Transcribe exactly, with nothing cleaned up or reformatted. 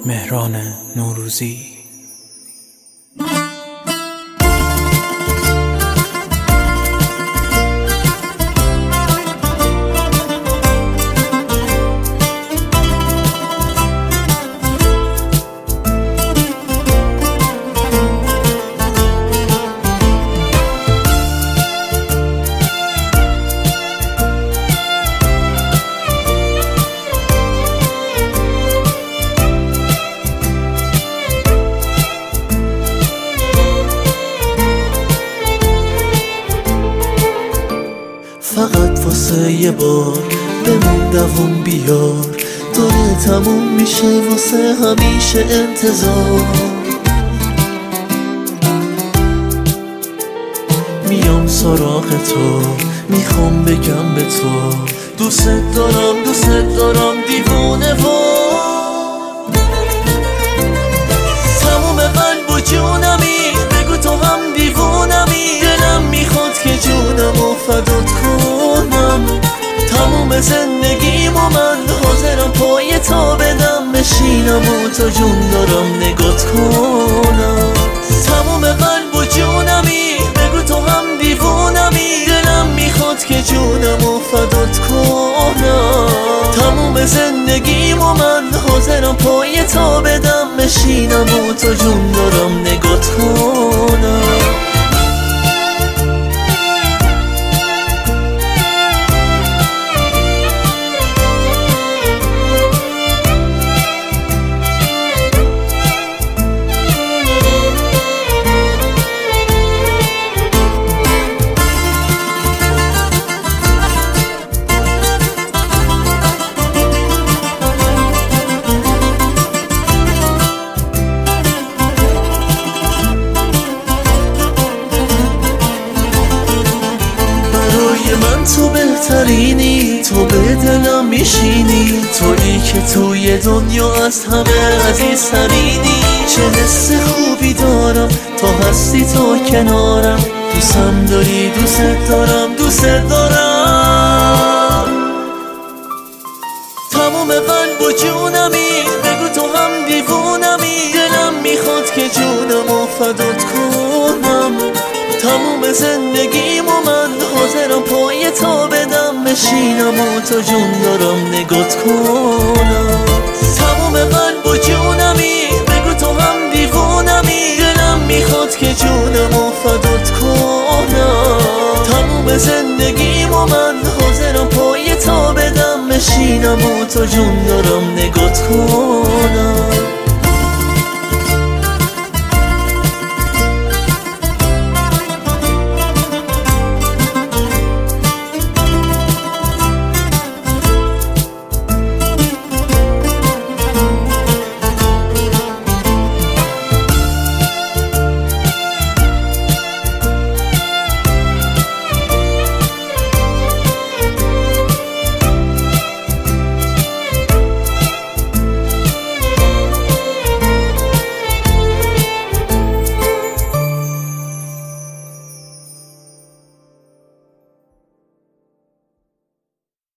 مهران نوروزی. فقط واسه یه بار بمون دووم بیار، داره تموم میشه واسه همیشه انتظار. میام سراغ تو، میخوام بگم به تو دوست دارم دوست دارم دیوونه و تموم قلب و جونمی، بگو تو هم دیوونمی. دلم میخواد که جونمو فدات کنم، تموم زندگیمو من حاضرم پای تا بدم بشینم و تا جون دارم نگات کنم. تموم قلب و جونمی، بگو تو هم دیوونمی. دلم میخواد که جونمو فدات کنم، تموم زندگیمو من حاضرم پای تا بدم بشینم و تا جون دارم نگات کنم. من تو بهترینی، تو به دلم میشینی، تویی که توی دنیا از همه عزیزترینی. چه حس خوبی دارم تا هستی تو کنارم، دوستم داری دوست دارم دوست دارم. تموم قلب و جونمی، بگو تو هم دیوونمی. دلم میخواد که جونمو فدات کنم، تموم زندگیمو من حاضرم پای تا بدم بشینم و تا جون دارم نگات کنم. تموم قلب و جونمی، بگو تو هم دیوونمی. دلم میخواد که جونمو فدات کنم، تموم زندگیمو من حاضرم پای تا بدم بشینم و تا جون دارم نگات کنم.